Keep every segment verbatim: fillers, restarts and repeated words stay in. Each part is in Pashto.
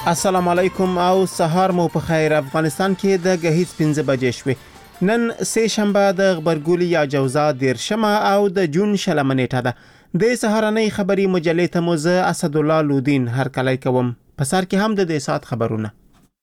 السلام علیکم او سهار مو په خیر. افغانستان کې د غهیز پنځه بجې شوې. نن سه شنبه د غبرګولي یا جوزا دیرشمه او د جون شلمه نیټه ده. د سهارنۍ خبري مجلې ته مو زه اسد الله لودین هر کله کوم. په سر کې هم د دې سات خبرونه.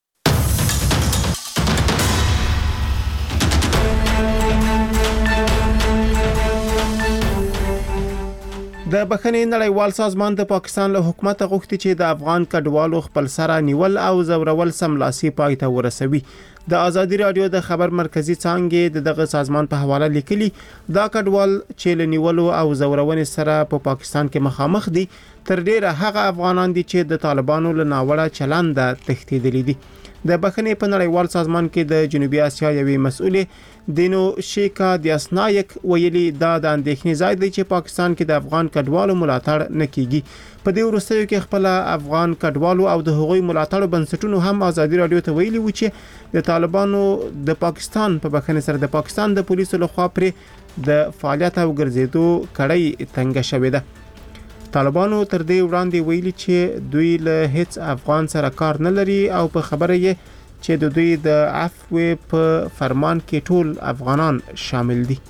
د بخښنې نړیوال سازمان د پاکستان له حکومت غوښتي چې د افغان کډوالو خپل سره نیول او زورول سملاسي پای ته ورسوي. د ازادي رادیو د خبر مرکزی څانګې د دغه سازمان په حواله لیکلي دا کډوال چې له نیولو او زورونې سره په پا پاکستان کې مخامخ دي تر ډیره هغه افغانان دي چې د طالبانو له ناوړه چلند تښتیدلي دي. د بخښنې په نړیوال سازمان کې د جنوبي اسیا یوې مسؤلې دینو شیکا دیاسنایک ویلي دا د اندېښنې ځای دی چې پاکستان کې د افغان کډوالو ملاتړ نه کیږي. په دې وروستیو کې خپل افغان کډوالو او د هغوی ملاتړ بنسټونو هم ازادي رادیو ته ویلي و چې د طالبانو د پاکستان په بخښنې سره د پاکستان د پولیسو لخوا پر د فعالیت او ګرځېدو کړۍ تنګ شوې ده. طالبانو تر دې وړاندې ویلي چې دوی له هیڅ افغان سره کار نه لري او په خبره یې چې د دوی د عفو په فرمان کې ټول افغانان شامل دي.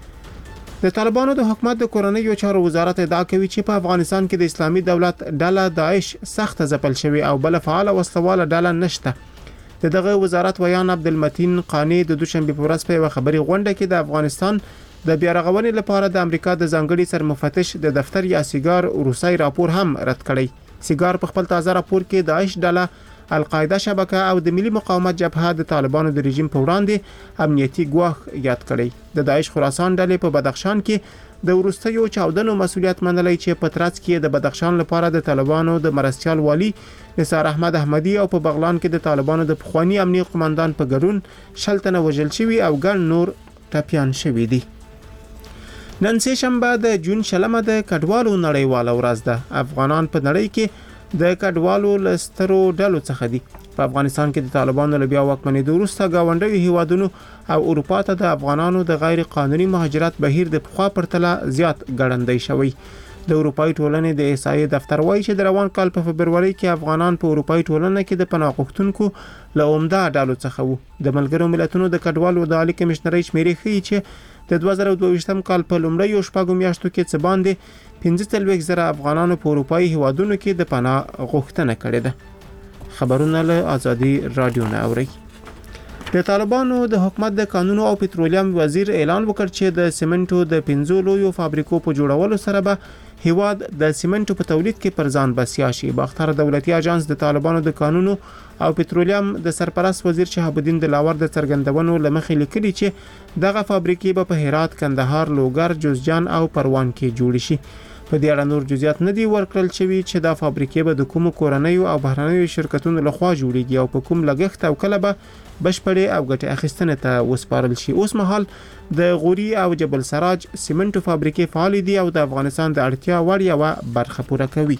د طالبانو د حکومت د کورنیو چارو وزارت ادعا کوي چې په افغانستان کې د اسلامي دولت ډله داعش سخت ځپل شوی او بل فعال وسلواله ډله نشته. د دغه وزارت ویان عبدالمتین قانی د دوشنبه په ورځ په خبري غونډه کې د افغانستان د بیارغونې لپاره د امریکا د ځانګړي سرمفتش د دفتر یا سیګار روسي راپور هم رد کړی. سیګار په خپل تازه راپور کې داعش ډله القاعده شبکه او د ملي مقاومت جبهه د طالبانو د رژیم په وړاندې امنیتي ګواښ یاد کړی. د داعش خراسان ډلې په بدخشان کې د ورستیو چاودنو مسولیت منلای چې په ترڅ کې د بدخشان لپاره د طالبانو د مرستيال والی نثار احمد احمدی او په بغلان کې د طالبانو د پخوانی امنیتي قومندان په ګډون شلتنه وژل شوی او ګڼ نور ټپيان شوی دي. نن سه شنبه د جون شلمه د کډوالو نړیواله ورځ ده. افغانان په نړۍ کې د کډوالو لسترو ډلو څخه دي. په افغانستان کې د طالبانو له بیا واکمنېدو وروسته گاونډیو هیوادونو او اروپا ته د افغانانو د غیر قانوني مهاجرت بهیر د پخوا پرتله زیات ګړندی شوی. د اروپאי ټولنې د احصایې دفتر وایي چې د روان کال په فبرवरी کې افغانان په اروپאי ټولنه کې د پناه غوښتونکو له عمده ډلو څخه وو. د ملګرو ملتونو د کډوالو د عالی کمشنرۍ شمیرې ښیي چې د دوه زره دوه ویشتم کال په لومړیو شپږو میاشتو کې څه باندې پنځه څلوېښت زره افغانانو په اروپאי هیوادونو کې د پناه غوښتنه کړې ده. خبرونه له ازادي رادیو نه اوري. د طالبانو د حکومت د قانون او پټرولیم وزیر اعلان وکړ چې د سیمنټو د پنځو لویو فابریکو په جوړولو سره به هیواد د سیمنټو په تولید کې پر ځان بسیا شي. باختر دولتي اژانس د طالبانو د قانون او پټرولیم د سرپرست وزیر شهاب الدین دلاور د څرګندونو لمخې لیکلي چې دغه فابریکې به په هرات، کندهار، لوګر، جوزجان او پروان کې جوړ شي. په دې اړه نور جزئیات نه دی ورکړل شوی چې دا فابریکې به د کوم کورنیو او بهرنیو شرکتونو لخوا جوړیږي او په کوم لګښت او کله به بشپړې او ګټه اخیستنه ته وسپارل شي. اوس مهال د غوري او جبل سراج سیمنټو فابریکې فعال دي او د افغانستان د اړتیا وړ یوه برخه پوره کوي.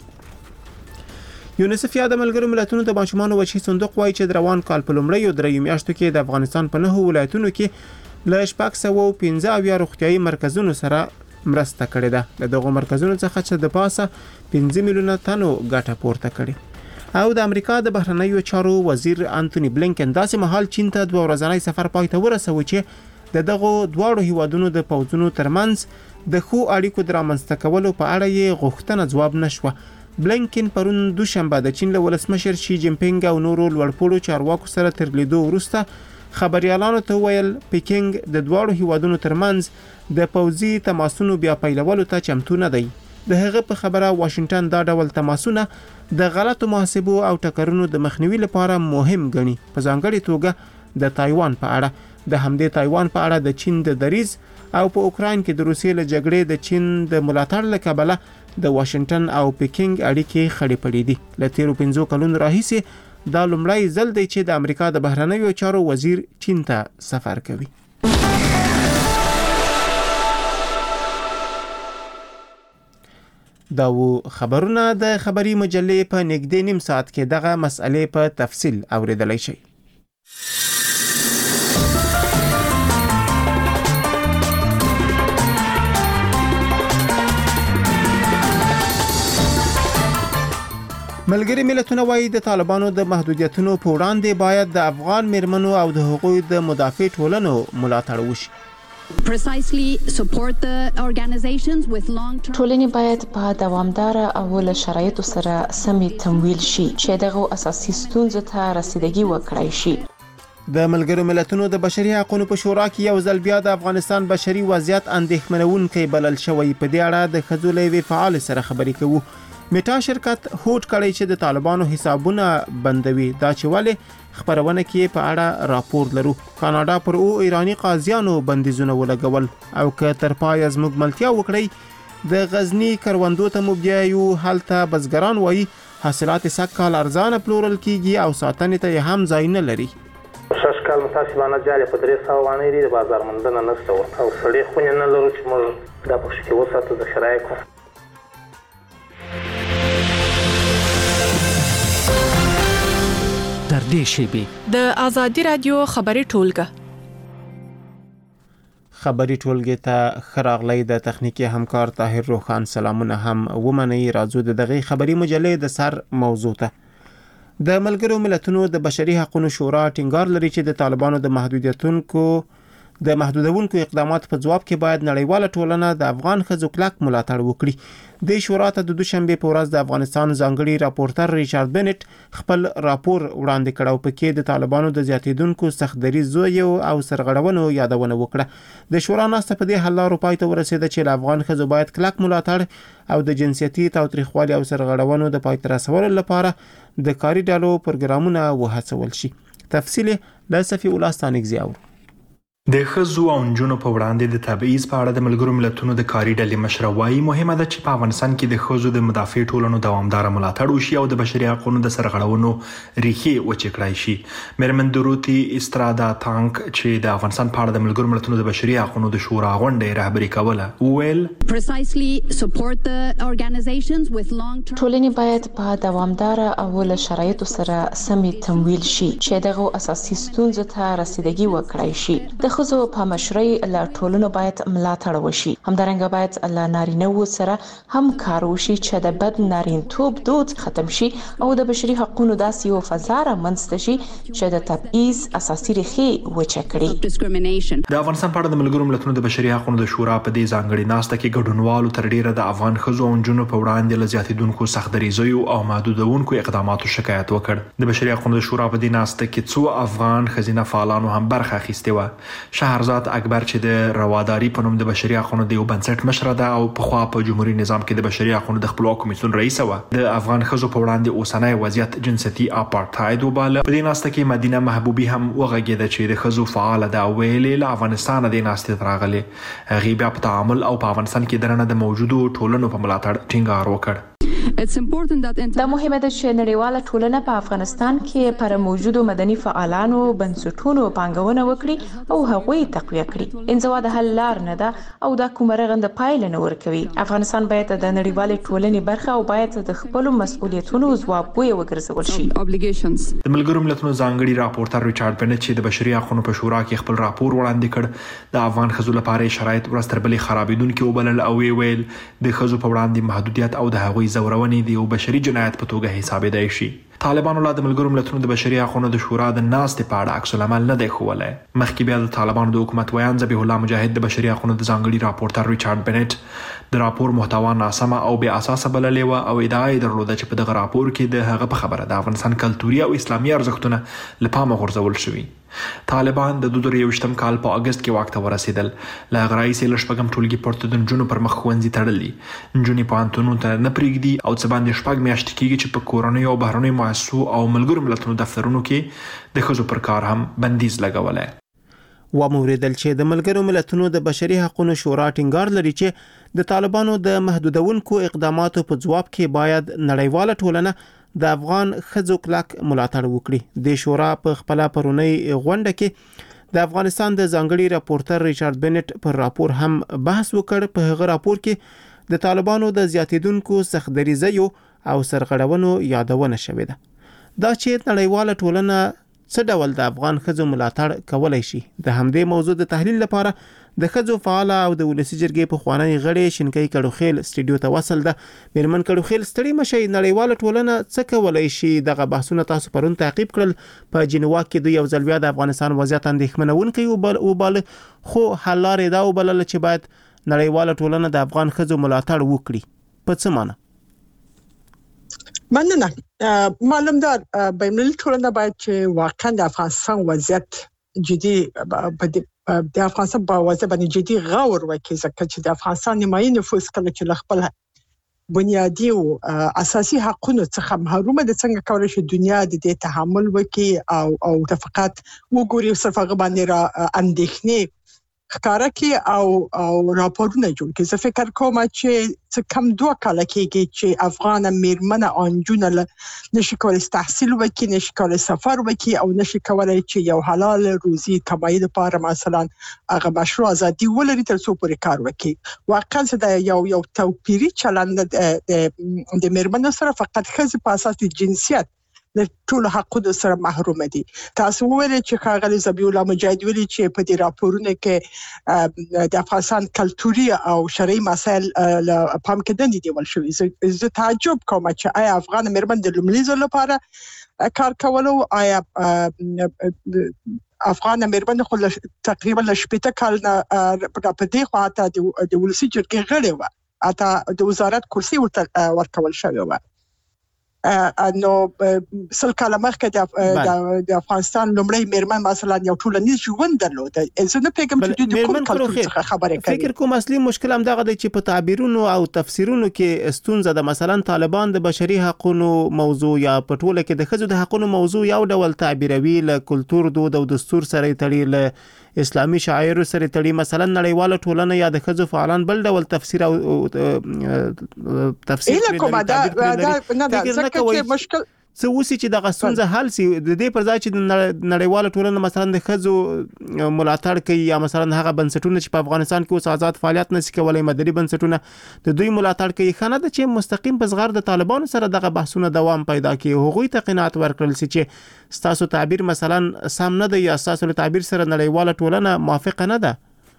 یونیسف یا د ملګرو ملتونو د ماشومانو وچی صندوق وایي چې د روان کال په لومړیو درې میاشتو کې د افغانستان په نهو ولایتونو کې له شپږ سوه پنځه اویا روغتیايي مرکزونو سره مرسته کړې ده. د دغو مرکزونو څخه چې د پاسه پنځه میلیونه تنو ګټه پورته کړې. او د امریکا د بهرنیو چارو وزیر انټونی بلینکن داسې مهال چین ته دوه ورځنی سفر پای ته ورسوي چې د دغو دواړو هیوادونو د پوځونو ترمنځ د خو اړیکو د رامنځته کولو په اړه یې غوښتنه ځواب نشوه. بلینکن پرون دوشنبه د چین له ولسمشر شي جین پینګ او نورو لوړپوړو چارواکو سره تر لیدو وروسته خبريالانو ته ویل پکینګ د دواړو هیوادونو ترمنځ د پوځي تماسونو بیا پیلولو ته چمتو نه دی. د هغه په خبره واشنگټن دا ډول تماسونه د غلطو محاسبو او ټکرونو د مخنیوي لپاره مهم ګڼي. په ځانګړي توګه د تایوان په اړه د همدې تایوان په اړه د چین د دریز او په اوکراین کې د روسیې له جګړې د چین د ملاتړ له کبله د واشنگټن او پکینګ اړیکې خړې پړې دي. له تیرو پنځو کلونو راهیسې دا لومړی ځل دی چې د امریکا د بهرنیو چارو وزیر چین ته سفر کوي. دا و خبرونه د خبري مجلې په نږدې نیم ساعت کې دغه مسئلې په تفصیل اوریدلای شئ. ملګری ملتونه وايي د طالبانو د محدودیتونو په وړاندې باید د افغان میرمنو او د حقوقو د مدافع ټولنو ملاتړ وشي. Precisely support the organizations with long-term ټولنې باید په دوامدار او له شرایطو سره سمې تمویل شي چې دغه اساسي ستونزو ته رسیدګي وکړای شي. د ملګرو ملتونو د بشري حقوقو په شورا کې یو ځل بیا د افغانستان بشري وضعیت اندېښمنونکی بلل شوی. په دې اړه د ښځو له یوې فعال سره خبرې کوو. میټا شرکت هوډ کړی چې د طالبانو حسابونه بندوي. دا چې ولې خبرونه کې په اړه راپور لرو. کاناډا پر او ایرانی قاضیانو بندیزونه ولګول او که تر پای زموږ ملتیا وکړي د غزنی کروندو ته مو بیا یو حالته بزګران وایي حاصلات سږکال ارزانه پلورل کیږي او ساتنې ته هم ځای نه لري. سږکال متاسفانه جاري په درې سوه وانې لري، د بازار موندنه نشته ورته او سړې خونې نه لرو چې موږ دا په کې وساتو د شرایطو. تر دې شیبې د آزادي رادیو خبري ټولګه خبري ټولګه ته خراغلی د تخنیکی همکار طاهر روخان سلامونه هم ومني. راځو د دغه خبري مجلې د سر موضوع ته. د ملګرو ملتونو د بشري حقوقو شورا ټینګار لري چې د طالبانو د محدودیتونکو د محدودونکو اقدامات په جواب کې باید نړیواله ټولنه د افغان ښځو کلک ملاتړ وکړي. د شورا ته د دوشنبه په ورځ د افغانستان ځانګړي راپورټر ریچارډ بنټ خپل راپور وړاندې کړ او په کې د طالبانو د زیاتیدونکو سختدریزو او سرغړونو یادونه وکړه. د شورا ناسته په دې حل لارو پای ته ورسېده چې افغان ښځو باید کلک ملاتړ او د جنسیتي تاوتریخوالي او سرغړونو د پای ته رسولو لپاره د کاري ډلو پروګرامونه وهڅول شي. تفصیل له صفي ولاستانګ زیاور. د ښځو او نجونو په وړاندې د تبعیض په اړه د ملګرو ملتونو د کاري ډلې مشره وايي مهمه ده چې په افغانستان کې د ښځو د مدافع ټولنو دوامدار ملاتړ وشي او د بشري حقوقو د سرغړونو ریښې وچې کړای شي. میرمن دروتی استرادا تانک چې د افغانستان په اړه د ملګرو ملتونو د بشري حقوقو د شورا غونډې رهبري کوله ویل precisely support the organizations with long-term ټولنې باید په دوامدار او له شرایطو سره سمې تمویل شي چې دغه اساسي ستونزو ته رسیدګي وکړای شي. د ښځو په مشرۍ له ټولنو باید ملاتړ وشي. همدارنګه باید له نارینه‌وو سره هم کار وشي چې د بد نارینتوب دود ختم شي او د بشري حقوقو داسې یو فضا رامنځته شي چې د تبعیض اساسي ریښې وچه کړي. د افغانستان په اړه د ملګرو ملتونو د بشري حقوقو د شورا په دې ځانګړي ناسته کې ګډونوالو تر ډیره د افغان ښځو او نجونو په وړاندې له زیاتیدونکو سختدریزیو او محدودونکو اقداماتو شکایت وکړ. د بشري حقوقو د شورا په دې ناسته کې څو افغان ښځینه فعالانو هم برخه اخیستې و. شهرزاد اکبر چې د رواداری په نوم د بشري حقوقو د یو بنسټ مشره ده او په خوا په جمهوریت نظام کې د بشري حقوقو د خپلواک کمیسیون رئیس و. د افغان ښځو په وړاندې اوسنۍ وضعیت جنسيتي اپارټاید وباله. په دې ناسته کې مدینه محبوبي هم وغږېده چې د ښځو فعال ده او ویلې له افغانستان د ناسته تراغلي هغه بیا په تعامل او په افغانستان کې درنه د موجودو ټولنو په ملاتړ ټینګار وکړ. دا مهمه ده چې نړیواله ټولنه په افغانستان کې پر موجودو مدني فعالانو بنسټونو پانګونه وکړي او هغوی تقویه کړي. انزوا د حل لار نه ده او دا کومه رغنده پایله نه ورکوي. افغانستان باید د نړیوالې ټولنې برخه او باید د خپل مسؤلیتونو ځوابګوی وګرځول شي. د ملګرو ملتونو ځانګړي راپورټر ریچارډ بنټ چې د بشري حقوقو په شورا کې خپل راپور وړاندې کړ د افغان ښځو لپاره شرایط ورستر بلې خرابېدونکي وبلل او ویل د ښځو په وړاندې محدودیت او د هغوی زورونې دی او بشري جنایت په توګه حسابېدای شي. طالبانو لا د ملګرو ملتونو د بشري حقوقو د شورا د ناستې په اړه عکس العمل نه دی ښوولی. مخکې بیا د طالبانو د حکومت ویان ذبیح الله مجاهد د بشري حقوقو د ځانګړي راپورټر ریچارډ بنټ د راپور محتوا ناسمه او بې اساسه بللې وه او ادعا یې درلوده چې په دغه راپور کې د هغه په خبره د افغانستان کلتوري او اسلامي ارزښتونه له پامه غورځول شوي. طالبان د دوه زره یوویشتم کال په اگست کې واک ته ورسېدل. له هغه راهیسې له شپږم ټولګي پورته د نجونو پر مخ ښوونځي تړلي. نجونې پوهنتونونو ته نه پرېږدي او څه باندې شپږ میاشتې کېږي چې په کورنیو او بهرنیو مؤسسو او ملګرو ملتونو دفترونو کې د ښځو پر کار هم بندیز لګولی. وموریدل چې د ملګرو ملتونو د بشري حقوقو شورا ټینګار لري چې د طالبانو د محدودونکو اقداماتو په جواب کې باید نړیواله ټولنه د افغان ښځو کلک ملاتړ وکړي. د شورا په خپل پرونی غونډه کې د افغانستان د ځانګړي راپورټر ریچارډ بنټ پر راپور هم بحث وکړ. په هغه راپور کې د طالبانو د زیاتیدونکو سختدریزیو او سرغړونو یادونه شوې ده. دا چې نړیواله ټولنه څه ډول د افغان ښځو ملاتړ کولای شي؟ د همدې موضوع د تحلیل لپاره د ښځو فعال او د ولسی جرګې په خوانی غړي شینکۍ کډوخیل سټډیو ته وصل ده. میرمن کډوخیل ستړي مشي، نړیواله ټولنه څه کولای شي؟ دغه بحثونه تاسو پرون تعقیب کړل. په جنوا کې دوی یو ځل بیا د افغانستان وضعیت اندېښمنونکی وباله، خو حل لارې دا وبلل چې باید نړیواله ټولنه د افغان ښځو ملاتړ وکړي. په څه معنی؟ مننه. معلوم ده بین‌المللي ټولنه باید چې واقعا د افغانستان وضعیت جدي د افغانستان په وضعیت باندې جدي غور وکړي، ځکه چې د افغانستان نیمایي نفوس کله چې خپل بنیادی او اساسي حقوقو څخه محروم دي، څنګه کولای شي دنیا د دې تحمل وکړي او او د فقط وګوري صرف هغه باندې را اندېښنې ښکارا کې او او راپورونه جوړ کړي. زه فکر کوم چې څه کم دوه کاله کېږي چې افغان میرمنه انجونه نشي کولای تحصیل وکړي، نشي کولای سفر وکړي او نشي کولای چې یو حلال روزي کمایي لپاره مثلا هغه مشروع ازادي ولري تر څو پورې کار وکړي. واقعا دا یو یو توپیری چلند د میرمنو سره فقط ښځې په اساس د جنسیت د ټول حقوقو سره محروم دي. تاسو وویل چې ښاغلي ذبیح الله مجاهد ویلي چې په دې راپورونه کې د افغانستان کلتوري او شرعي مسایل پام کې دي نیول شوي. زه تعجب کوم چې آیا افغان میرمن د لومړي ځل لپاره کار کولو، آیا افغان میرمن خو تقریبا شپږ کال نه په دې خوا ته د ولسی جرګې غړې و، اته د وزارت کرسي ورته ورکول شوی و. نو سل کاله مخکې د افغانستان لومړی میرمن مثلا یو ټولنیز ژوند درلود. زه نه پیګم چې د کوم کلتور څخه خبره کوي. فکر کوم اصلي مشکل هم دغه دی چې په تعبیرونو او تفسیرونو کې ستونزه ده. مثلا طالبان د بشري حقوقو موضوع یا په ټوله کې د ښځو د حقوقو موضوع یو ډول تعبیروي، له کلتور دود او دستور سره تړي، له اسلامي شعائر سره تړي. مثلا نړیواله ټولنه یا د ښځو فعالان بل ډول تفسیر او تفسیر کوي. دا نه ده ځکه چې مشکل څه وسی چې دغه ستونزه حل سي. د دې پر ځای چې د نړیواله ټولنه مثلا د ښځو ملاتړ کوي یا مثلا هغه بنسټونه چې په افغانستان کې اوس آزاد فعالیت نشي کولای، مدني بنسټونه د دوی ملاتړ کوي، خانه د چې مستقیم په زغر د طالبانو سره دغه بحثونه دوام پیدا کوي، هغوی ته قناعت ورکړل سي چې ستاسو تعبیر مثلا سم نه دی یا ستاسو تعبیر سره نړیواله ټولنه موافقه نه ده.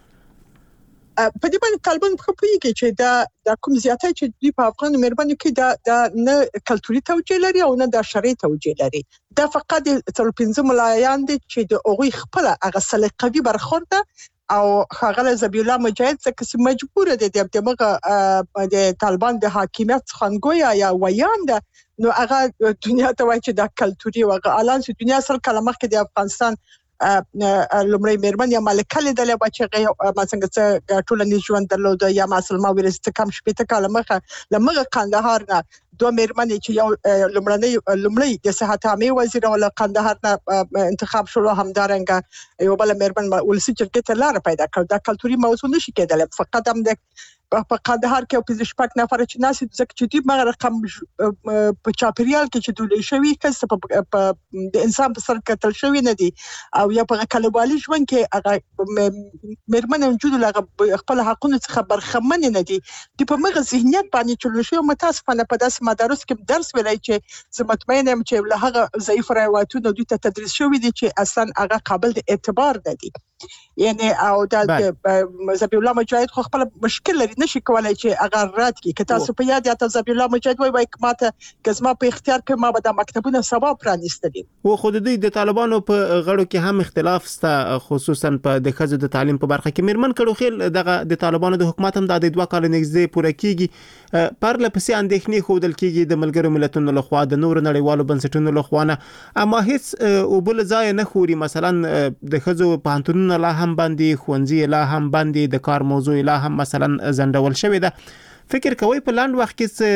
په دې باندې طالبان په پوهیږي چې دا د کوم زیاتې چې دوی په افغان میرمنو کې دا د نه کلتوري توجیه لري او نه د شرعي توجیه لري. دا فقط تر پنځه ملایان دي چې د اوغوي خپل هغه سلیقوي برخورد او ښاغلی ذبیح الله مجاهد څخه چې مجبور دي د دغه د طالبان د حاکمیت خنګویا یا ویاند نو هغه دنیا ته وایي چې دا کلتوري او اعلان چې دنیا سره کله مخکې د افغانستان لومړی میرمن یا ملکه لیدلې و چې مثلا څه ټولنیز ژوند درلود یا مثلا ما ورسته کم شپږ کاله مخه لمغه قندهار نه دوه میرمنې چې یو لومړنۍ لومړی د صحت عامه وزیر او قندهار نه انتخاب شول، همدارنګه یو بل میرمن ولسی جرګې ته لار پیدا کړ. دا کلتوري موضوع نشي کېدل. فقط هم د په قندهار کې په شپږ نفر چې ناس ځکه چې دوی مغه رقم په چاپریال کې چې دوی شوی کس په د انسان په سر کتل شوی نه دي او یا په کلوالي ژوند کې هغه میرمن وجود لغه خپل حقوقو څخه برخمن نه دي. د په مغه ذهنیت باندې چې شوی متاسفانه په داسې مدارس کې درس ویلای چې زه مطمئن یم چې له هغه ضعیف روایتونو دوی ته تدریس شوی دي چې اصلا هغه قابل د اعتبار نه دي. یعنی او د ذبیح الله مجاهد خو خپل مشکل لري، نشي کولای چې هغه رات کې که تاسو په یاد یا تاسو ذبیح الله مجاهد وای وای کماته کزما په اختیار کې ما به د مکتبونو سبا پرانیستلي و. خو د دې د طالبانو په غړو کې هم اختلاف سته، خصوصا په د ښځو د تعلیم په برخه کې. میرمن کډوخیل دغه د طالبانو د حکومت هم د دوه کال نږدې پوره کیږي، پر لپسې اندېښنې خودل کیږي د ملګرو ملتونو لخوا، د نور نړیوالو بنسټونو لخوا نه، اما هیڅ او بل ځای نه خوري. مثلا د ښځو پانتونونه لا هم باندې، ښوونځي لا هم باندې، د کار موضوع لا هم مثلا زندول شوی ده. فکر کوي په لاند وخت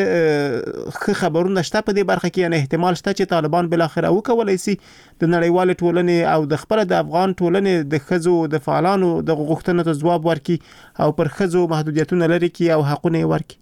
کې خبرونه شته په دې برخه کې، یعنی احتمال شته چې طالبان بل اخر او کولای شي د نړیوال ټولنې او د خپل د افغان ټولنې د ښځو د فعالانو د غوښتنو ته ځواب ورکړي او پر ښځو محدودیتونه لري کی او حقونه ورکړي.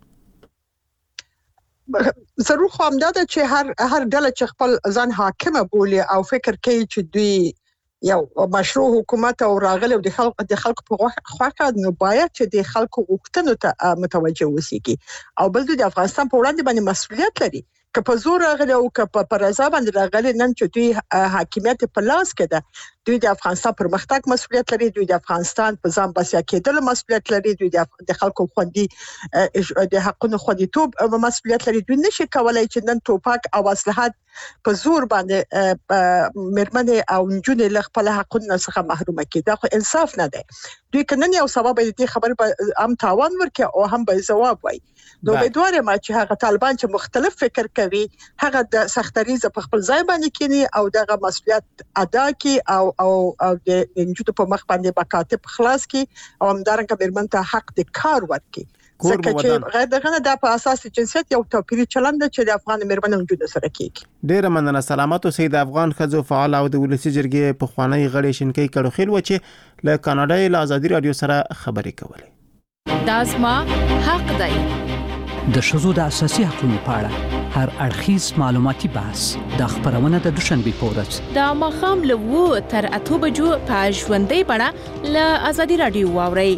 ضرور خو هم دا چې هر هر ډله چې خپل ځان حاکم بولي او فکر کوي چې دوی یو مشروع حکومت او راغلی د خلکو د خلکو په خواخه نو باید چې د خلکو غوښتنو ته متوجه وسیږي او بل د افغانستان په وړاندې باندې مسؤلیت لري. که په زور راغلی او که په رضا باندې راغلی، نن چې دوی حاکمیت په لاس کې ده، دوی د افغانستان پرمختګ مسؤلیت لري، دوی د افغانستان په ځان بسیا کېدل مسؤلیت لري، دوی د خلکو خوندي د حقونو خوندیتوب مسؤلیت لري. دوی نشي کولای چې نن توپک او اسلحات په زور باندې مرمنې او نجونې له خپل حقونو څخه محرومه کړي. دا خو انصاف نه دی. دوی کنن یو سبب دې خبر به هم تاوان ورکړي او هم به جواب وایي. نو امیدوار یم چې هغه طالبان چې مختلف فکر کوي هغه د سختریزه په خپل ځای باندې کینی او دغه مسؤلیت ادا کړي او او او د انجو په مخ باندې مکاتب خلاص کړي او همدارنګه بیرمن ته حق د کار ورکړي. ځکه چې غیر دغه د په اساس جنسیت یو توپیری چلند چې د افغان میرمنو وجود سره کیږي. ډیر مننه. سلامات اوسئ. د افغان خځو فعال او د ولسی جرګې په خوانی غړي شینکې کړو خیل و چې له کاناډا له ازادي رادیو سره خبرې کولې. دازما حق دی. د شذو د اساسي حقوقو په اړه هر اړخیز معلوماتي بحث د خبرونه د دوشنبه په ورځ د مخام له وو تر اته بجو په ژوندۍ بڼه له ازادي رادیو واوري.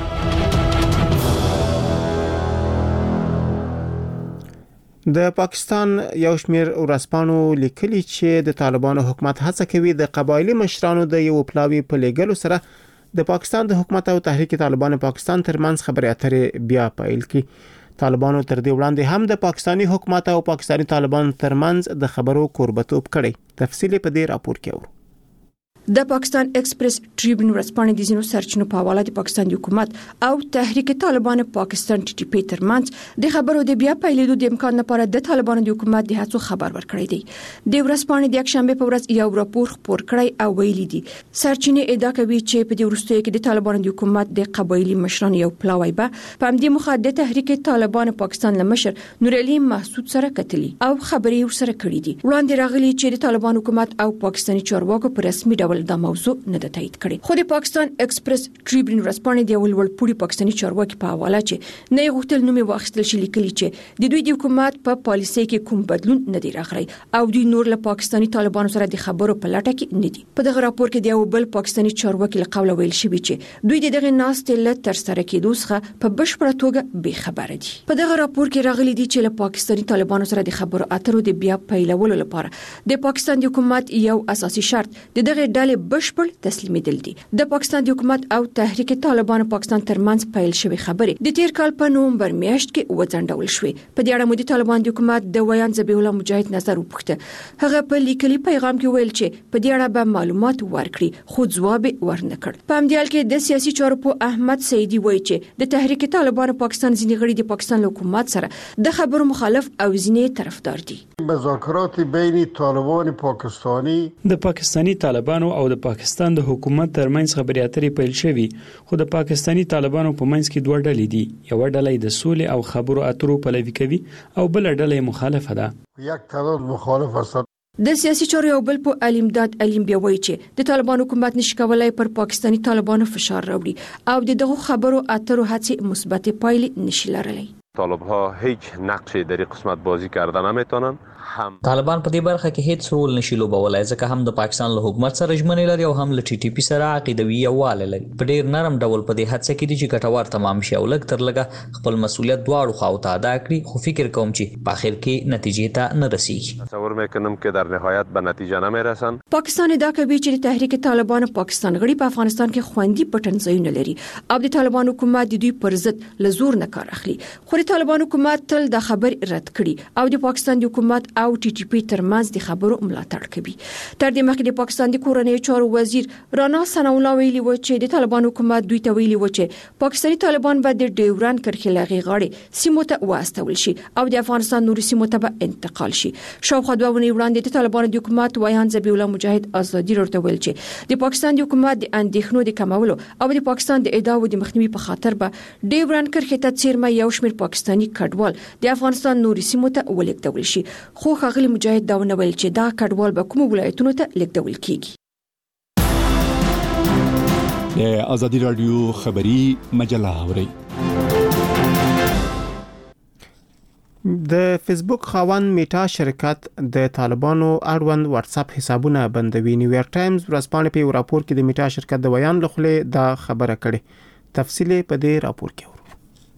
د پاکستان یو شمېر ورسپانو لیکلي چې د طالبانو حکومت هڅه کوي د قبایلی مشرانو د یو پلاوی په لګلو سره د پاکستان د حکومت او تحریک طالبان پاکستان ترمنځ خبرې اترې بیا پیل کړي. طالبانو تر دې وړاندې هم د پاکستانی حکومت او پاکستانی طالبان ترمنځ د خبرو کوربتوب کړي. تفصیل په دې راپور کې اورو. د پاکستان ایکسپریس ټریبیون ورځپاڼې د ځینو سرچینو په حواله د پاکستان حکومت او تحریک طالبان پاکستان ټي ټي پی ترمنځ د خبرو د بیا پیلېدو د امکان لپاره د طالبانو د حکومت د هڅو خبر ورکړی دی. د ورځپاڼې د یکشنبه په ورځ یو راپور خپور کړی او ویلي دي سرچینې ادعا کوي چې په دې وروستیو کې د طالبانو د حکومت د قبایلی مشرانو یو پلاوی به په همدې مخه د تحریک طالبان پاکستان له مشر نور علي محسود سره کتلي او خبرې ورسره کړې دي. وړاندې راغلي چې د طالبان حکومت او پاکستاني چارواکو په رسمي ډول دا موضوع نه ده تایید کړې. خو د پاکستان ایکسپریس ټریبیون ورځپاڼې د ولول پوری پاکستاني چارواکي په حواله چې نه غوښتل نومي واخیستل شي لیکلي چې د دوی د حکومت په پالیسي کې کوم بدلون نه دی راغلی او دوی نور له پاکستاني طالبانو سره د خبرو په لټه کې نه دي. په دغه راپور کې د یو بل پاکستاني چارواکي له قوله ویل شوی چې دوی د دغه ناستې له تر سره کېدو څخه په بشپړه توګه بې خبره دي. په دغه راپور کې راغلي دي چې له پاکستاني طالبانو سره د خبرو اترو د بیا پیلولو لپاره د پاکستان د حکومت یو اساسي شرط د دغه ډلې بشپړ تسلیمیدل دي. د پاکستان د حکومت او تحریک طالبان پاکستان ترمنځ پیل شوی خبرې د تیر کال په نومبر میاشت کې وځنډول شوې. په دې اړه مو د طالبان د حکومت د ویان ذبیح الله مجاهد نظر وپوښته. هغه په لیکلي پیغام کې ویل چې په دې اړه به معلومات ورکړي خو ځواب ورنکړ. په همدې حال کې د سیاسي چارو په احمد سیدی وایي چې د تحریک طالبان پاکستان ځینې غړي د پاکستان حکومت سره د خبرو مخالف او ځینې طرفدار دي. مذاکرات بین طالبان پاکستانی د پاکستانی طالبانو او د پاکستان د حکومت ترمنځ خبرې اترې پیل شوې خو د پاکستانی طالبانو په منځ کې دوه ډلې دي. یو ډله د سولې او خبرو اترو پلوي کوي او بل ډله مخالفه ده. یک تعداد مخالف هستند. د سیاسي چارو یو بل په علمداد علم بیا وایي چې د طالبان حکومت نشي کولای پر پاکستانی طالبانو فشار راوړي او د دغه خبرو اترو هڅې مثبت پایلې نشي لرلی. طالب‌ها هیچ نقشی در این قسمت بازی کردن نمیتونن. طالبان په دې برخه کې هیڅ رول نشي لوبولای ځکه هم د پاکستان له حکومت سره ژمنې لري او هم له ټي ټي پی سره عقیدوي یووالی لري. په ډیر نرم ډول په دې هڅه کې دي چې ګټور تمام شي او لږ تر لږه خپل مسؤلیت دواړو خواو ته ادا کړي خو فکر کوم چې په اخر کې نتیجې ته نه رسیږي. تصور میکنم که در نهایت به نتیجه نمیرسن. پاکستان دا کوي چې د تحریک طالبان پاکستان غړي په افغانستان کې خوندي پټنځایونه لري او د طالبان حکومت د دوی پر ضد له زور نه کار اخلي. خو د طالبان حکومت تل د خبر رد کړي او د پاکستان د حکومت او ټي ټي پی ترمنځ د خبرو ملاتړ کوي. تر دې مخکې د پاکستان د کورنۍ چارو وزیر رانا ثنا الله ویلي و چې د طالبان حکومت دوی ته ویلي و چې پاکستاني طالبان به د ډیوران کرښې لغې غاړې سیمو ته واستول شي او د افغانستان نوري سیمو ته به انتقال شي. شاوخوا دوه ونې وړاندې د طالبان د حکومت ویان ذبیح الله مجاهد ازادي ورته ویل چې د پاکستان د حکومت د اندېښنو د کمولو او د پاکستان د ادعاو د مخنیوي په خاطر به ډیوران کرښې ته څیرمه یو شمېر پاکستاني کډوال د افغانستان نوري سیمو ته ولېږدول شي. خو ښاغلي مجاهد دا ونه ویل چې دا کډوال به کوم ولایتونو ته لیږدول کیږي. د ازادي رادیو خبری مجله اوري. د فیسبوک خاوند میټا شرکت د طالبانو اړوند واتس اپ حسابونه بندوي. نیویارک ټایمز ورځپاڼې په راپور کې د میټا شرکت د ویان لخوا دا خبره کړې. تفصیل په دې راپور کې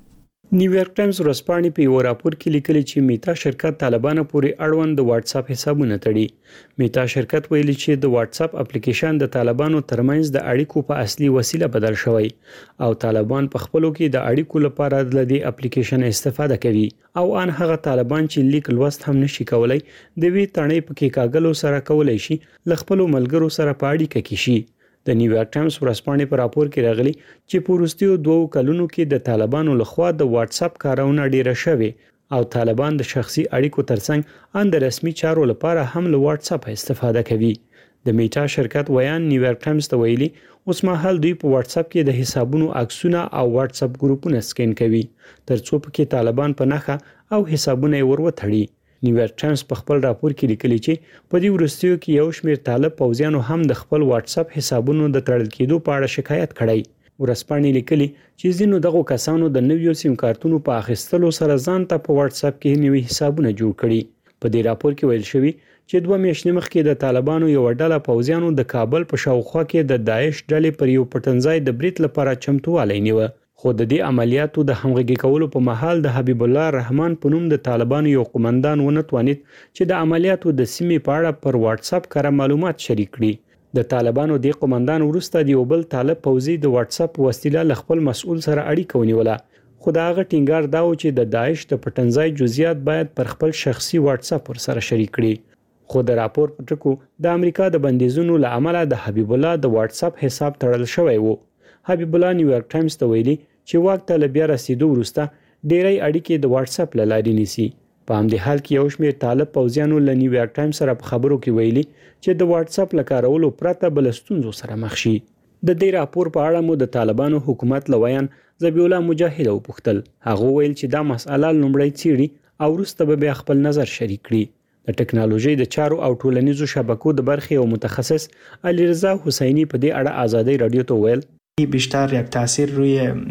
نیویارک ټایمز ورځپاڼې په یو راپور کې لیکلي چې میتا شرکت طالبانو پورې اړوند د واتس اپ حسابونه تړي. میتا شرکت ویلي چې د واتس اپ اپلیکیشن د طالبانو ترمنځ د اړیکو په اصلي وسیله بدل شوی او طالبان په خپلو کې د اړیکو لپاره د دې اپلیکیشن استفاده کوي او ان هغه طالبان چې لیک لوست هم نشي کولای د وی تڼۍ په کې کاغلو سره کولای شي ل خپل ملګرو سره په اړیکه کې شي. د نیویارک ټایمز ورځپاڼې په راپور کې راغلي چې په وروستیو دوو کلونو کې د طالبانو لخوا د واتس اپ کارونه ډیره شوې او طالبان د شخصي اړیکو ترڅنګ ان د رسمي چارو لپاره هم له واتس اپ استفاده کوي. د میټا شرکت ویان نیویارک ټایمز ته ویلي اوس مهال دوی په واتس اپ کې د حسابونو عکسونه او واتس اپ ګروپونه سکین کوي ترڅو په طالبان په نخښه او حسابونه وروتړي. نیویارک ټایمز په خپل راپور کې لیکلي چې په دې وروستیو کې یو شمېر طالب پوځیانو هم د خپل واتس اپ حسابونو د تړل کېدو په اړه شکایت کړی. ورځپاڼې لیکلي چې ځینو دغه کسانو د نویو سیم کارتونو په اخیستلو سره ځان ته په واتس اپ کې نوي حسابونه جوړ کړي. په دې راپور کې ویل شوی چې دوه میاشتې مخکې د طالبانو یو ډله پوځیانو د کابل په شاوخوا کې د داعش ډلې پر یو پټنځای د بریټ لپاره چمتووالی نیوه. خو د دې عملیاتو د همغږي کولو په محل د حبیب الله رحمان په نوم د طالبانو یو قومندان ونه توانید چې د عملیاتو د سیمې په اړه پر واتس اپ کار معلومات شریک کړي. د طالبانو د قومندان وروسته د یو بل طالب پوځي د واتس اپ وسیله ل خپل مسؤل سره اړیکه ونیوله. خو دا هغه ټینګار دا و چې د داعش د پټنځای جزئیات باید پر خپل شخصي واتس اپ سره شریک کړي. خو د راپور په ټکو د امریکا د بندیزونو له امله د حبیب الله د واتس اپ حساب تړل شوی و. حبیب الله نیویارک ټایمز ته ویلي چې واک ته ل بیا رسیدو وروسته ډیری اړیکې د واتس اپ لارې نیسي. په همدې حال کې یو شمېر طالب پوځیانو له نیویارک ټایمز سره په خبرو کې ویلي چې د واتس اپ لکارولو پرته بل ستونزو سره مخ شي. د دې راپور په اړه مو د طالبانو حکومت لویان ذبیح الله مجاهد او پختل هغه ویل چې دا مسأله لومړی چیرې او وروسته به بیا خپل نظر شریک کړي. د ټکنالوژي د چارو او ټولنیزو شبکو د برخې او متخصص علی رضا حسینی په دې اړه آزادۍ رادیو ته ویل بیشتر یک تاثیر روی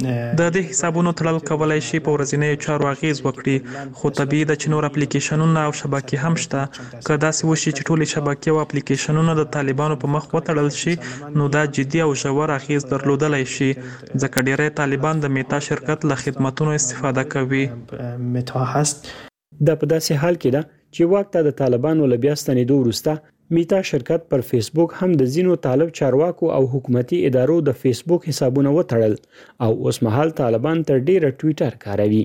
د دې حسابونو تړل کولای شي په ورځنیو چارو اغیز وکړي خو طبیعي د چنور اپلیکیشنونو او شبکې هم شته که داسې وشي چې ټولې شبکې او اپلیکیشنونه د طالبانو په مخ وتړل شي نو دا جدي او ژور اغیز درلودلای شي ځکه ډیری طالبان د میتا شرکت له خدماتونو استفاده کوي. میتا هست د په داسې حال کې ده چې واک ته د طالبانو له بیا ستنېدو وروسته میتا شرکت پر فیسبوک هم د زینو طالب چارواکو او حکومتي ادارو د فیسبوک حسابونه وتړل او اوس مهال طالبان تر ډیره ټوئیټر کاروي.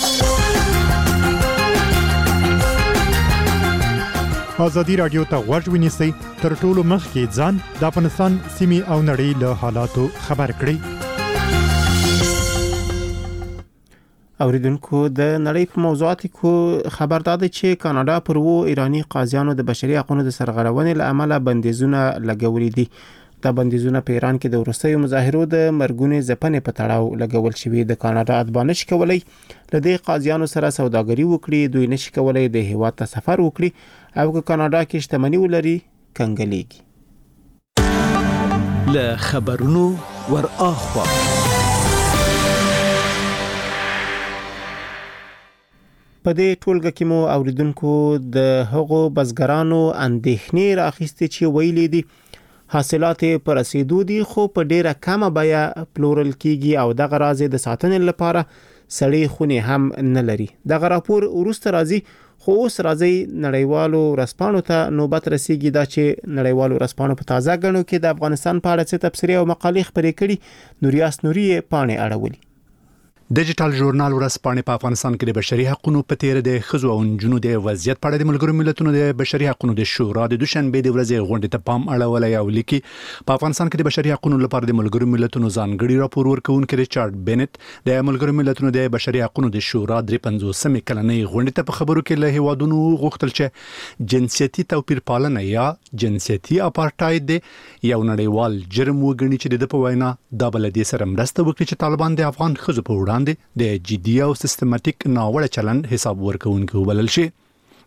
ازادي رادیو ته غوږ ونیسئ تر ټولو مخکې ځان د افغانستان سیمې او نړۍ له حالاتو خبر کړئ. اوریدونکو د نړۍ په موضوعاتو کې خبردار دي چې کاناډا پر وو ایرانی قاضیانو د بشري حقوقو د سرغړونې له امله بندیزونه لګولي دي. دا بندیزونه په ایران کې د وروستیو مظاهرو د مرګونې ځپنې په تړاو لګول شوی. د کاناډا ادبا نشي کولای له دې قاضیانو سره سوداګري وکړي، دوی نشي کولای د هیواد ته سفر وکړي او که کاناډا کې شتمني ولري کنګلېږي. له خبرونو ور اخوا په دې ټولګه کې مو اوریدونکو د هغو بزګرانو اندېښنې راخېستې چې ویلي دي حاصلات پر رسیدو دي خو په ډیره کمه بیا پلورل کیږي او دغه راز د ساتنې لپاره سړې خونې هم نه لري. دغه راپور وروسته راځي خو اوس راځي نړیوالو ورځپاڼو ته نوبت رسیږي دا چې نړیوالو ورځپاڼو په تازه غنو کې د افغانستان په اړه څه تبصرې او مقالې خپرې کړي. نوریاس نوري پاڼې اړولي. ډیجیټل ژورنال ورځپاڼې په افغانستان کې د بشري حقوقو په تیر د ښځو او نجونو د وضعیت په اړه د ملګرو ملتونو د بشري حقوقو د شورا د دوشنبه د ورځې غونډې ته پام اړولی او لیکي په افغانستان کې د بشري حقوقو لپاره د ملګرو ملتونو ځانګړي راپور ورکوونکي ریچارډ بینټ د ملګرو ملتونو د بشري حقوقو د شورا درې پنځوسمې کلنۍ غونډې ته په خبرو کې له هیوادونو غوښتل چې جنسیتي توپیر پالنه یا جنسیتي اپارټاید دی یو نړیوال جرم وګڼي چې د په وینا دا بل دې سره مرسته وکړي چې طالبان د افغان ښځو په وړاندې د جدي او سیستماتیک ناوړه چلند حساب ورکوونکي وبلل شي.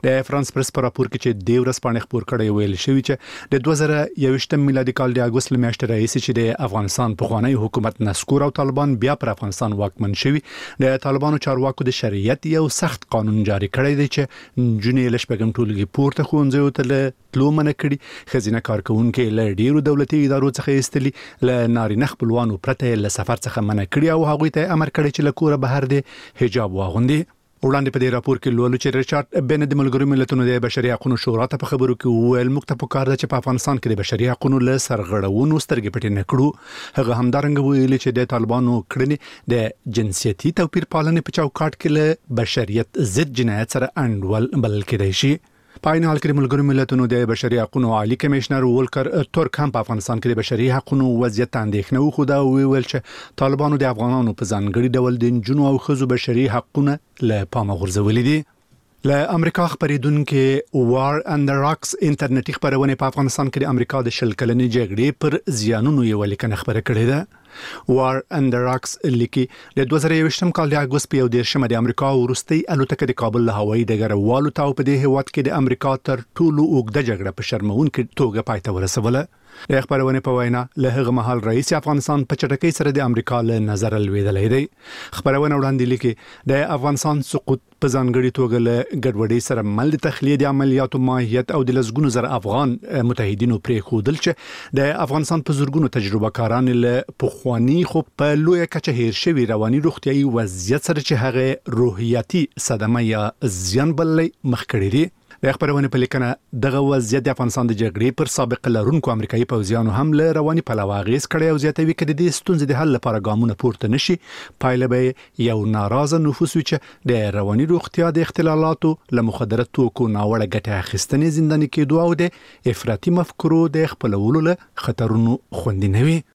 د فرانس پریس په راپور کې چې د ورځپاڼې خبر کړی ویل شوی چې د دوه زره یوویشت میلادي کال د اگست میاشتې راهیسې چې د افغانستان پخوانی حکومت نسکور او طالبان بیا پر افغانستان واکمن شوي د طالبانو چارواکو د شریعت یو سخت قانون جاری کړی دی چې جنې لشپګم ټولګي پورته ښوونځیو ته له تلو منع کړي خزینه کارکونکو له ډیرو دولتي ادارو څخه ایستلي له نارینه خپلوانو پرته له سفر څخه منع کړي او هغوی ته امر کړی چې له کوره بهر دي حجاب واغوندي. وړاندې په دې راپور کې لولو چې ریچارډ بن د ملګرو ملتونو د بشري حقوقو شورا ته په خبرو کې ویل موږ ته پکار ده چې په افغانستان کې د بشري حقوقو له سرغړونو سترګې پټې نه کړو. هغه همدارنګه ویل چې د طالبانو کړنې د جنسيتي توپیر پالنې په چوکاټ کې له بشریت ضد جنایت سره انډول بلل کېدای شي. په عین حال کې ملګرو ملتونو د بشري حقوقو عالی کمشنر ولکر ترک هم په افغانستان کې د بشري حقوقو وضعیت اندېښنه وخوده او ویل چې طالبانو د افغانانو په ځانګړي ډول د جنونو او خزو بشري حقوقونه له پامه غورځولي دي. له امریکا خبرېدونکو وار اند راکس انټرنیټي خبرونه په افغانستان کې د امریکا د شل کلنې جګړې پر زیانونو یو لیکنه خبره کړې ده. وار اند راکس لیکي د دوه زره یوویشت کال د اگست په یو دیرشمه د امریکا وروستي الوتکه د کابل له هوایي ډګر والوته او په دې هیواد کې د امریکا تر ټولو اوږده جګړه په شرمونکې توګه پای ته ورسوله. د خبرونه په وینا له هغه مهال رئیس افغانستان په چټکۍ سره د امریکا له نظر لویدلې دی. خبرونه وړاندې لیکي د افغانستان سقوط په ځانګړي توګه له ګډوډۍ سره مل د تخلیه د عملیاتو ماهیت او د لسګونو زر افغان متحدینو پرې خودل چې د افغانستان په زورګونو تجربه کاران له پخوانی خو په لوی کچه هیر شوی رواني روغتيایي وضعیت سره چې هغه روحیاتي صدمه یا زیان بللې مخ کړی دی. د خبرونه په لیکنه دغه وضعیت د افغانستان د جګړې پر سابق لرونکو امریکایي پوځیانو هم له رواني پلوه غیز کړي او زیاتوي کړي د دې ستونزې د حل لپاره ګامونه پورته نشي. پایله به یو ناراضه نفوس وي چې د رواني روغتیا د اختلالاتو له مخدره توکو ناوړه ګټه اخیستنې زنداني کېدو او د افراطي مفکورو د خپلولو له خطرونو خوندي نه وي.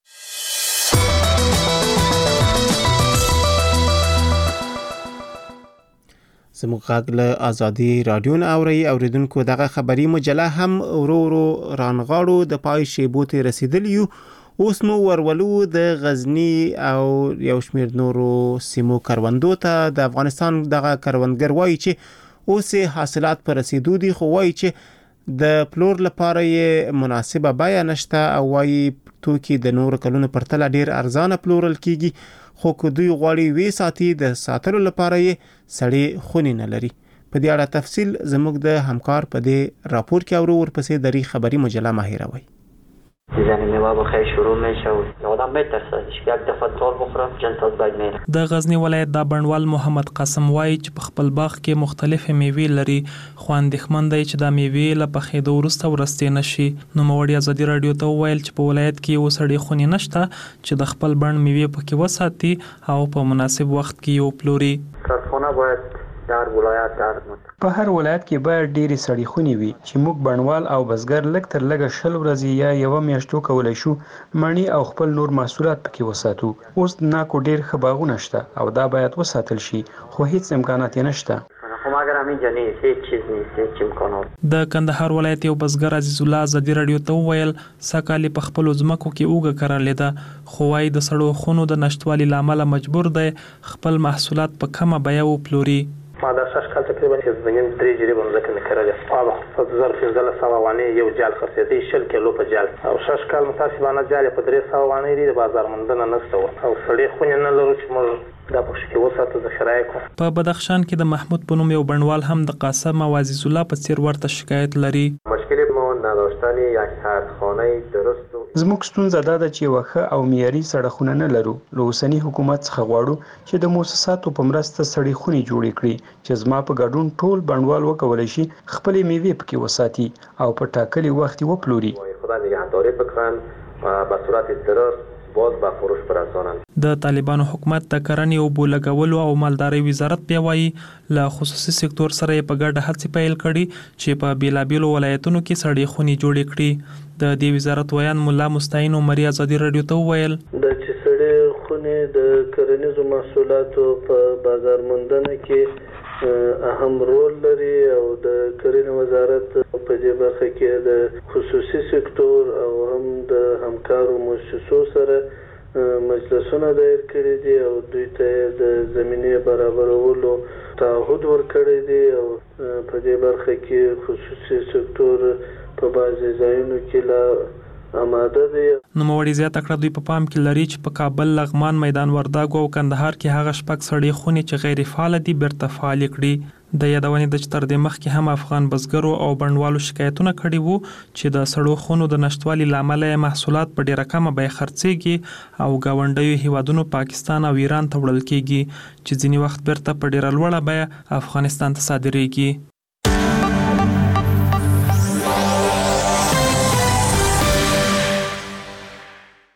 زموږ غږ له ازادي رادیو نه اوري اوریدونکو دغه خبري مجله هم ورو ورو رانغاړو د پای شیبو ته رسیدلی یو. اوس مو ورولو د غزنی او یو شمېر نورو سیمو کروندو ته. د افغانستان دغه کروندګر وایي چې اوس حاصلات پر رسیدو دي خو وایي چې د پلور لپاره یې مناسبه بیه نشته او وایي توکي د نور کلونو پرتله ډیر ارزانه پلورل کیږي خو که دوی غواړي وی ساتي د ساتلو لپاره یې سړې خونې نه لري. په دې اړه تفصیل زموږ د همکار په دې راپور کې اورو ورپسې دری خبري مجله ماهیروي. زنی میوه بخیر شروع میشه و آدم بترسه یک دفعه تول بخوره جنتات باید میره. د غزنی ولایت د بڼوال محمد قاسم وایي چې په خپل باغ کې مختلفې میوې لري خو اندېښمن دی چې دا میوې له پخېدو وروسته ورستې نشي. نو نوموړي ازادي راډیو ته وویل چې په ولایت کې اوس سړې خونې نشته چې د خپل بڼ میوې پکې وساتي او په مناسب وخت کې یو پلوري. کارخانه باید در ولایت در په هر ولایت کې باید ډېری سړې خونې وي چې موږ بڼوال او بزګر لږ تر لږه شل ورځې یا یوه میاشت وکولی شو مڼې او خپل نور محصولات پکې وساتو. اوس د ناکو ډېر ښه باغونه شته او دا باید وساتل شي خو هیڅ امکانات یې نشته. خو مگر همینجا نیست هیچ چیز نیست هیچ امکانات. د کندهار ولایت یو بزګر عزیز الله ازادي راډیو ته وویل سږکال په خپلو ځمکو کې اوږه کرلې ده خو وایي د سړو خونو د نشتوالي له امله مجبور دی خپل محصولات په کمه بیه وپلوري. ما دا شش کال تقریبا زمین درې جریبه مځکه مې کرلې او په زر پنځلس سوه وانې یو جال خرڅېدی شل کیلو په جال او شش کال متاسفانه جال په درې سوه وانې دی د بازار موندنه نشته او سړې خونې نه لرو چې موږ دا پکې کې وساتو ذخیره کړو. په بدخشان کې د محمود په نوم یو بڼوال هم د قاسم او عزیز الله په څیر ورته شکایت لري. مشکل ما نداشتن یک سردخانه درست زموږ ستونزه دا ده چې یوه ښه او معیاري سړکونه نه لرو. له اوسني حکومت څخه غواړو چې د موسساتو په مرسته سړې خونې جوړې کړي چې زما په ګډون ټول بڼوال وکولی شي خپلې میوې پکې وساتي او په ټاکلي وخت یې وپلوري. خدای نگهداری بکنن و به صورت درست باز به فروش برسانند. د طالبانو حکومت د کرنې او اوبو لګولو او مالدارۍ وزارت بیا وایي له خصوصي سکتور سره یې په ګډه هڅې پیل کړي چې په بیلابیلو ولایتونو کې سړې خونې جوړې کړي. د دې وزارت ویان مولا مستعین عمري ازادي راډیو ته وویل د چې سړې خونې د کرنیزو محصولاتو په بازار موندنه کې اهم رول لري او د کرنې وزارت په دې برخه کې د خصوصي سکتور او هم د همکارو مؤسسو سره مجلسونه دایر کړي دي او دوی ته د زمینې برابرولو تعهد ورکړی دی او په دې برخه کې خصوصي سکتور په بعضي ځایونو کې لا آماده دی. نوموړي زیاته کړه دوی په پام کې لري چې په کابل، لغمان، میدان وردګو او کندهار کې هغه شپږ سړې خونې چې غیر فعال دي بیرته فعال کړي. د یادونې د چې تر دې مخکې هم افغان بزګرو او بڼوالو شکایتونه کړي وو چې د سړو خونو د نشټوالي لامل محصولات په ډیره کمه بیه خرڅېږي او ګاونډیو هیوادونو پاکستان او ایران ته وړل کېږي چې ځینې وخت بیرته په ډیره لوړه بیه افغانستان ته صادریږي.